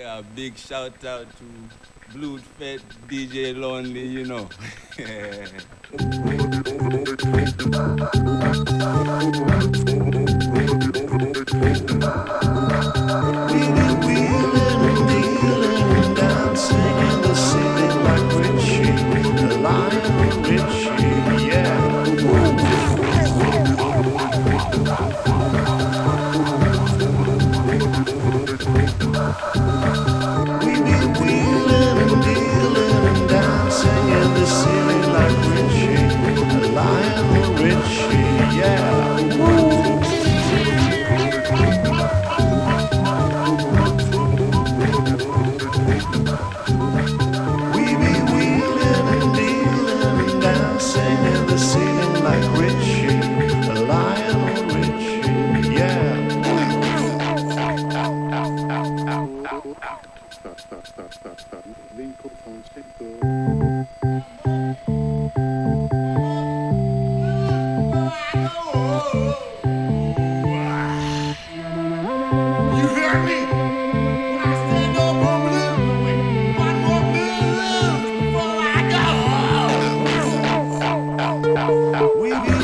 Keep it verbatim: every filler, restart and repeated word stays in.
Yeah, big shout out to Blue Fat D J Lonely, you know. Wheeling, wheeling and dealing and dancing in the ceiling like Richie, Lionel Richie, yeah. We be wheeling and dealing and dancing in the ceiling like Richie, Lionel Richie, yeah. We be wheeling and dealing and dancing in the ceiling like Richie, Lionel Richie, yeah. You hear me? When I say no more blues, one more blues before I go. We be